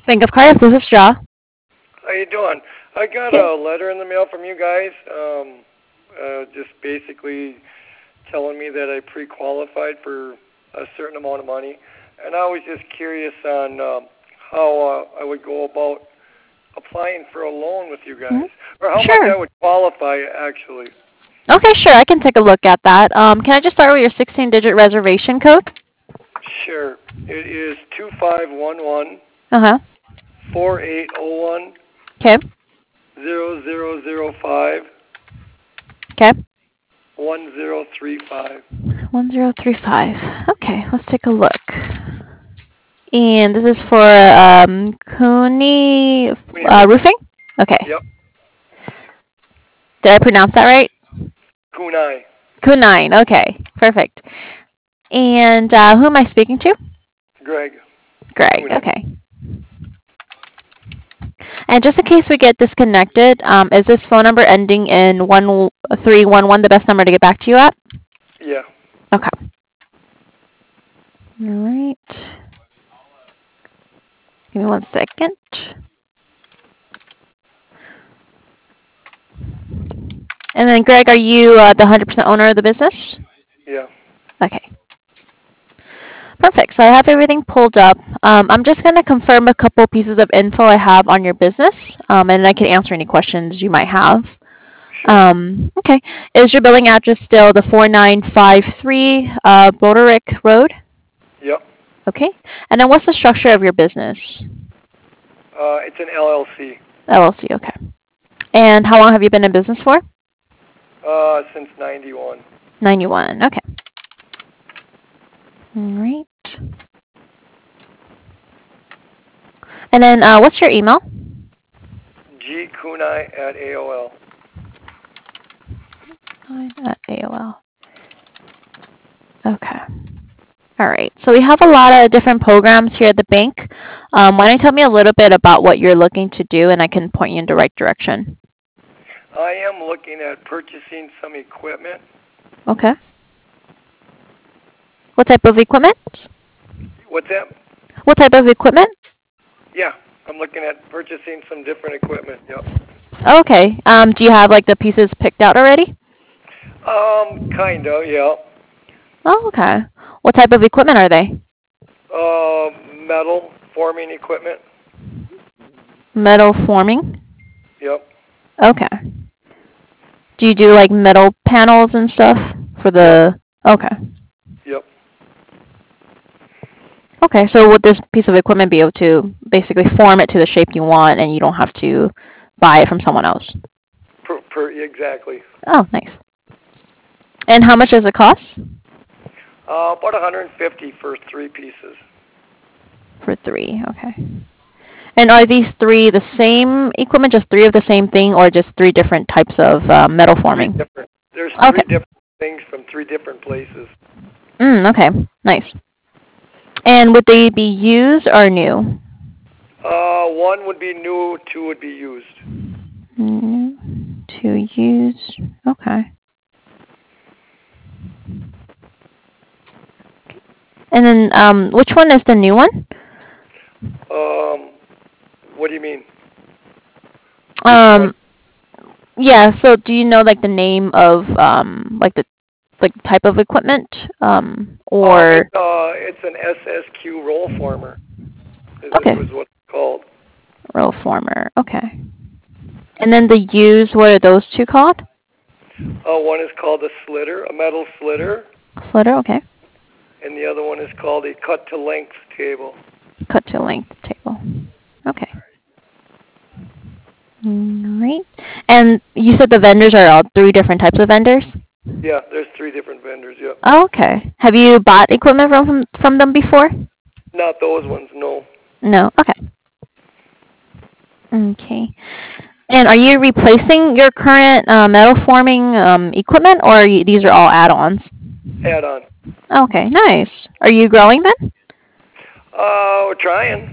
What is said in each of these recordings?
Bank of Cardiff, this is Shaw. How you doing? I got Good. a letter in the mail from you guys, just basically telling me that I pre-qualified for a certain amount of money, and I was just curious on how I would go about applying for a loan with you Mhm. guys, or how much Sure. I would qualify actually. Okay, sure. I can take a look at that. Can I just start with your 16-digit reservation code? Sure. It is 2511 Uh-huh. 4801 Okay. 0005 Okay. 1035. 1035. Okay, let's take a look. And this is for Cooney Queenie Roofing. Roofing? Okay. Yep. Did I pronounce that right? Kunai. Kunine. Okay. Perfect. And who am I speaking to? Greg. Greg. Kunai. Okay. And just in case we get disconnected, is this phone number ending in 1311 the best number to get back to you at? Yeah. Okay. All right. Give me one second. And then, Greg, are you the 100% owner of the business? Yeah. Okay. Perfect. So I have everything pulled up. I'm just going to confirm a couple pieces of info I have on your business, and I can answer any questions you might have. Sure. Okay. Is your billing address still the 4953 Broderick Road? Yep. Okay. And then what's the structure of your business? It's an LLC. LLC. Okay. And how long have you been in business for? Since '91. 91. Okay. All right. And then what's your email? Gkunai at AOL. At AOL. Okay. All right. So we have a lot of different programs here at the bank. Why don't you tell me a little bit about what you're looking to do, and I can point you in the right direction. I am looking at purchasing some equipment. Okay. What type of equipment? What's that? What type of equipment? Yeah. I'm looking at purchasing some different equipment. Yep. Okay. Do you have like the pieces picked out already? Kinda. Yeah. Oh, okay. What type of equipment are they? Metal forming equipment. Metal forming? Yep. Okay. Do you do like metal panels and stuff for Yep. the... Okay. Yep. Okay, so would this piece of equipment be able to basically form it to the shape you want, and you don't have to buy it from someone else? Exactly. Oh, nice. And how much does it cost? About 150 for 3 pieces. For 3, okay. And are these 3 the same equipment, just 3 of the same thing, or just 3 different types of metal Three forming? different. There's 3 Okay. different things from 3 different places. Okay, nice. And would they be used or new? 1 would be new, 2 would be used. To use, okay. And then which one is the new one? What do you mean? Which one? Um, yeah, so do you know like the name of like the type of equipment? Or It's an SSQ roll former. Is okay, what it's called. roll former. Okay. And then the use, what are those 2 called? 1 is called a slitter, a metal slitter, Flutter, okay. and the other one is called a cut to length table. Cut to length table. Okay. All right. And you said the vendors are all 3 different types of vendors? Yeah, there's 3 different vendors. Yep. Oh, okay. Have you bought equipment from them before? Not those ones, no. No. Okay. Okay. And are you replacing your current metal forming equipment, or these are all add-ons? Add on. Okay, nice. Are you growing then? We're trying.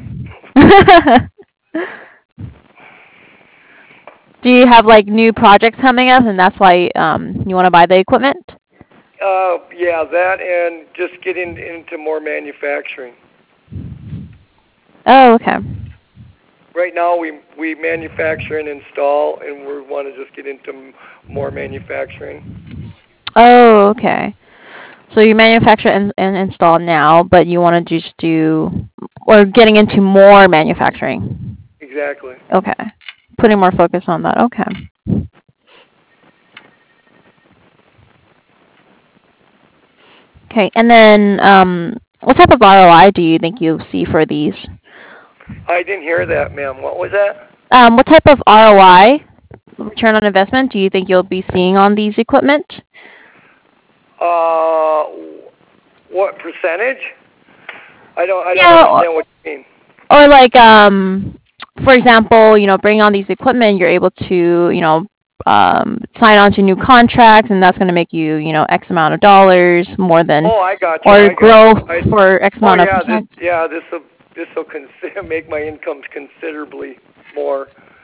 Do you have like new projects coming up, and that's why you want to buy the equipment? Yeah, that and just getting into more manufacturing. Oh, okay. right now we manufacture and install, and we want to just get into more manufacturing. Oh, okay. So you manufacture and install now, but you want to just do, or getting into more manufacturing. Exactly. Okay. Putting more focus on that. Okay. Okay. And then what type of ROI do you think you'll see for these? I didn't hear that, ma'am. What was that? What type of ROI, return on investment, do you think you'll be seeing on these equipment? Uh, what percentage? I don't Yeah, understand what you mean. or like for example, bringing on these equipment, you're able to, sign on to new contracts, and that's going to make you, X amount of dollars more than, Oh, I got you. or I got grow you. for X Oh amount of percent. this will make my income considerably more.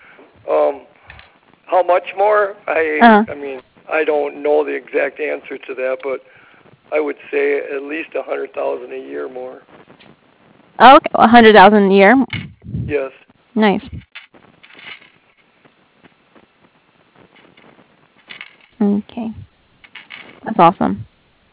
How much more? I mean, I don't know the exact answer to that, but I would say at least 100,000 a year more. Oh, okay, 100,000 a year. Yes. Nice. Okay, that's awesome.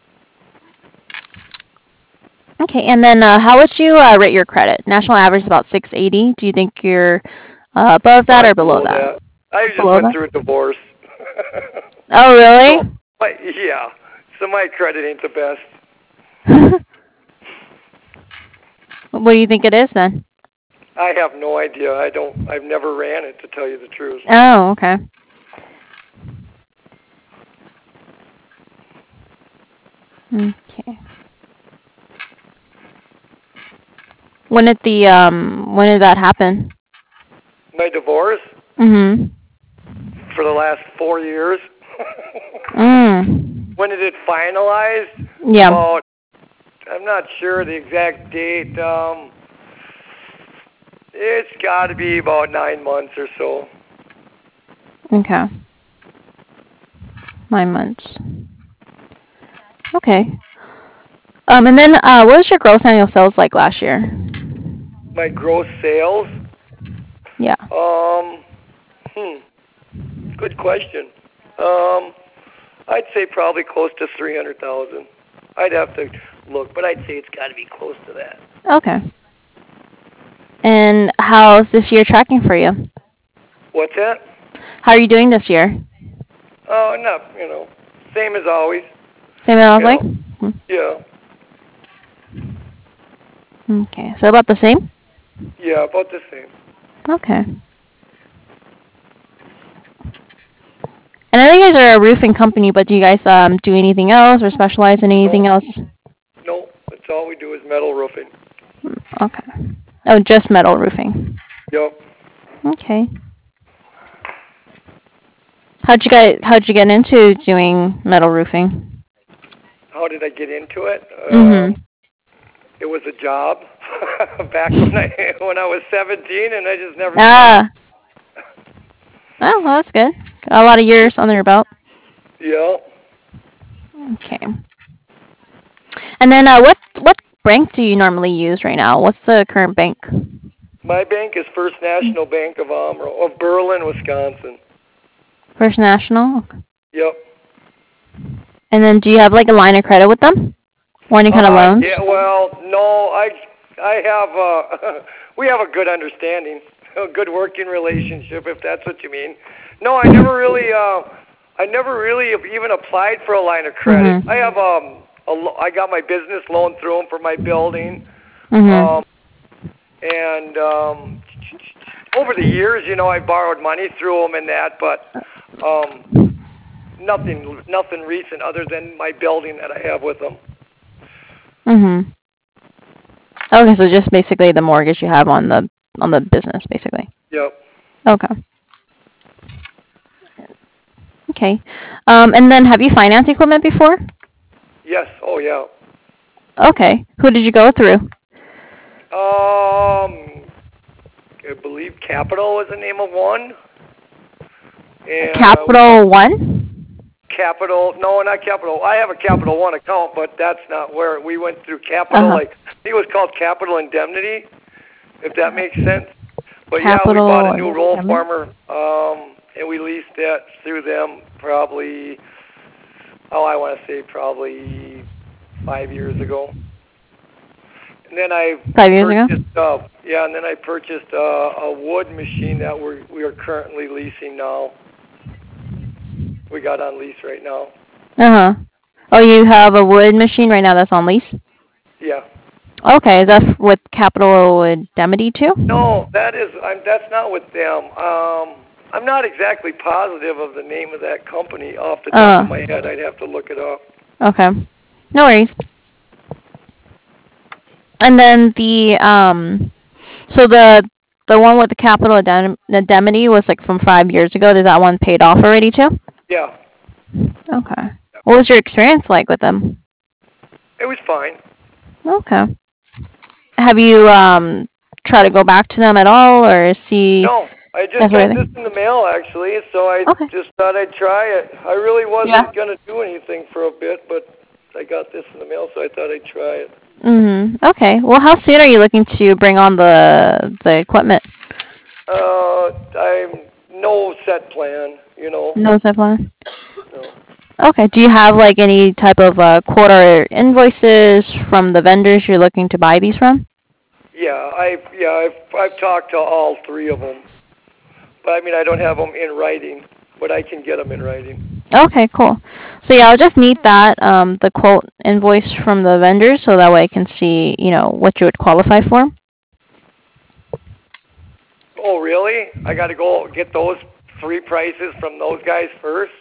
Okay, and then how would you rate your credit? National average is about 680. Do you think you're above that or I'm below below that? that. I just Below went that? through a divorce. Oh, really? So, yeah. So my credit ain't the best. What do you think it is then? I have no idea. I've never ran it, to tell you the truth. Oh, okay. Okay. When did that happen? My divorce Mhm. for the last 4 years. Mm. When did it finalize? Yeah. About, I'm not sure the exact date. It's got to be about 9 months or so. Okay. 9 months. Okay. And then what was your gross annual sales like last year? My gross sales? Yeah. Good question. I'd say probably close to 300,000. I'd have to look, but I'd say it's got to be close to that. Okay. And how's this year tracking for you? What's that? How are you doing this year? Oh, no, same as always. Same as always? Yeah. Okay. So about the same? Yeah, about the same. Okay. And I know you guys are a roofing company, but do you guys do anything else or specialize in anything else? No, that's all we do is metal roofing. Okay. Oh, just metal roofing. Yep. Okay. How'd you get into doing metal roofing? How did I get into it? Mhm. It was a job back when I was 17, and I just never. Ah. Oh, well, that's good. Got a lot of years under your belt. Yeah. Okay. And then what bank do you normally use right now? What's the current bank? My bank is First National Bank of Berlin, Wisconsin. First National? Yep. And then do you have like a line of credit with them? Or any kind of loans? Yeah, well, no, I have we have a good understanding, a good working relationship, if that's what you mean. No, I never really even applied for a line of credit. Mm-hmm. I have I got my business loan through them for my building. Mm-hmm. And over the years, I borrowed money through them and that, but nothing recent other than my building that I have with them. Mhm. Okay, so just basically the mortgage you have on the business, basically. Yep. Okay. Okay. And then have you financed equipment before? Yes. Oh, yeah. Okay. Who did you go through? I believe Capital was the name of one. And, Capital One? Capital? No, not Capital. I have a Capital One account, but that's not where we went through Capital. Uh-huh. Like I think it was called Capital Indemnity, if that makes sense. But yeah, we bought a Capital new roll Indemnity? farmer, and we leased that through them probably, I want to say probably 5 years ago. And then I 5 years ago? purchased, and then I purchased a wood machine that we are currently leasing now. We got on lease right now. Uh-huh. Oh, you have a wood machine right now that's on lease? Yeah. Okay, is that with Capital Indemnity too? No, that's not with them. I'm not exactly positive of the name of that company off the top of my head. I'd have to look it up. Okay. No worries. And then so the one with the Capital Indemnity was like from 5 years ago. Is that one paid off already too? Yeah. Okay. What was your experience like with them? It was fine. Okay. Have you tried to go back to them at all or see? No, I just got this in the mail actually, so I just thought I'd try it. I really wasn't gonna do anything for a bit, but I got this in the mail, so I thought I'd try it. Okay. Well, how soon are you looking to bring on the equipment? I'm no set plan, No set plan. No. Okay. Do you have like any type of quarter invoices from the vendors you're looking to buy these from? Yeah, I've talked to all three of them, but I mean I don't have them in writing, but I can get them in writing. Okay, cool. So yeah, I'll just need that the quote invoice from the vendors, so that way I can see what you would qualify for. Oh really? I got to go get those three prices from those guys first?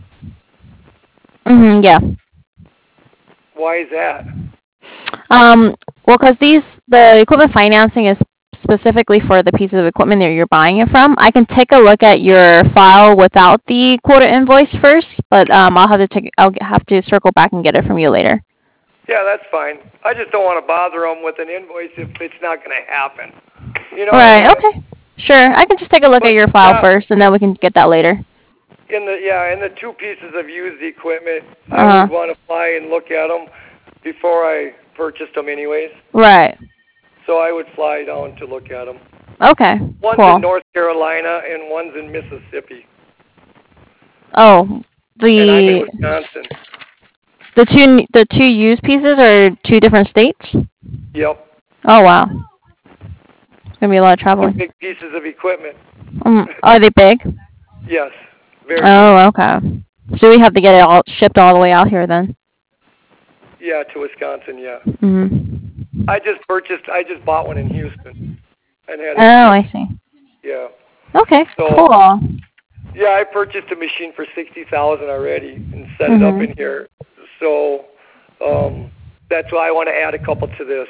Yeah. Why is that? Well, because the equipment financing is specifically for the pieces of equipment that you're buying it from. I can take a look at your file without the quarter invoice first, but I'll have to circle back and get it from you later. Yeah, that's fine. I just don't want to bother them with an invoice if it's not going to happen. Right. Okay. Sure. I can just take a look at your file first, and then we can get that later. In the two pieces of used equipment, I would want to fly and look at them before I purchased them anyways. Right. So I would fly down to look at them. Okay, One's cool. in North Carolina and one's in Mississippi. Oh, and I'm in Wisconsin. The two used pieces are two different states? Yep. Oh, wow. It's going to be a lot of traveling. Big pieces of equipment. Are they big? Yes. Very big. Okay. So we have to get it all shipped all the way out here then? Yeah, to Wisconsin, yeah. Mm-hmm. I just bought one in Houston. And had I see. Yeah. Okay, so, cool. Yeah, I purchased a machine for $60,000 already and set it up in here. So that's why I want to add a couple to this.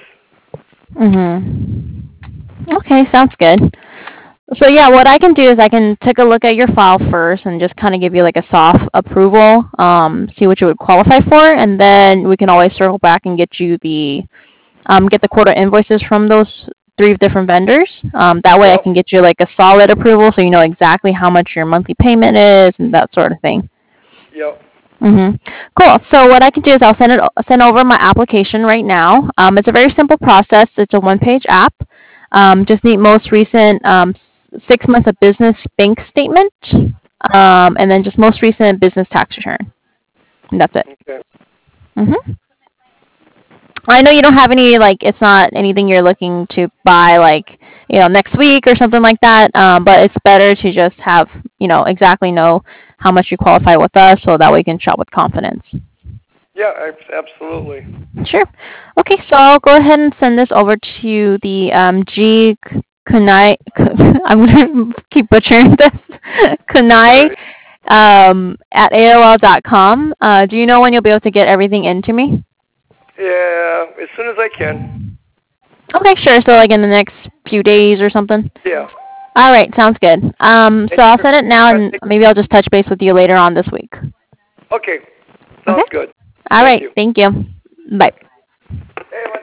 Okay, sounds good. So yeah, what I can do is I can take a look at your file first and just kind of give you like a soft approval, see what you would qualify for, and then we can always circle back and get you get the quarter invoices from those three different vendors. That way I can get you like a solid approval, so you know exactly how much your monthly payment is and that sort of thing. Yep. Cool. So what I can do is I'll send over my application right now. It's a very simple process. It's a one-page app. Just need most recent 6 months of business bank statement, and then just most recent business tax return. And that's it. Okay. I know you don't have any, like, it's not anything you're looking to buy, like, next week or something like that, but it's better to just have, exactly know how much you qualify with us, so that way you can shop with confidence. Yeah, absolutely. Sure. Okay, so I'll go ahead and send this over to the G Kunai. I'm gonna keep butchering this. Kunai at AOL.com. Do you know when you'll be able to get everything into me? Yeah, as soon as I can. Okay, sure. So like in the next few days or something? Yeah. All right, sounds good. So I'll send it now, and maybe I'll just touch base with you later on this week. Okay. Sounds good. All right, thank you. Bye.